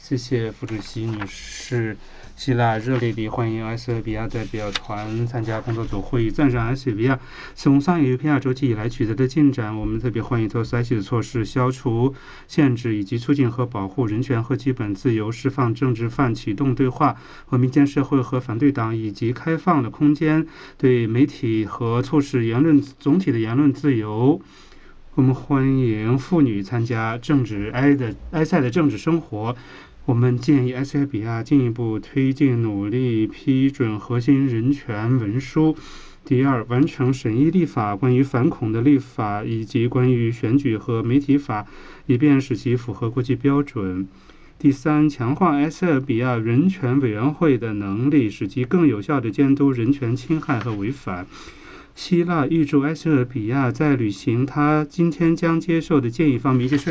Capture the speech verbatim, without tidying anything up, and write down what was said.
谢谢副主席女士。希腊热烈地欢迎埃塞俄比亚代表团参加工作组会议，赞赏埃塞俄比亚从上一批亚周期以来取得的进展。我们特别欢迎做采取的措施，消除限制以及促进和保护人权和基本自由，释放政治犯，启动对话和民间社会和反对党，以及开放了空间对媒体和促使言论总体的言论自由。我们欢迎妇女参加政治埃的埃塞的政治生活。我们建议埃塞俄比亚进一步推进努力批准核心人权文书。第二，完成审议立法，关于反恐的立法以及关于选举和媒体法，以便使其符合国际标准。第三，强化埃塞俄比亚人权委员会的能力，使其更有效地监督人权侵害和违反。希腊预祝埃塞俄比亚在履行他今天将接受的建议方面一些顺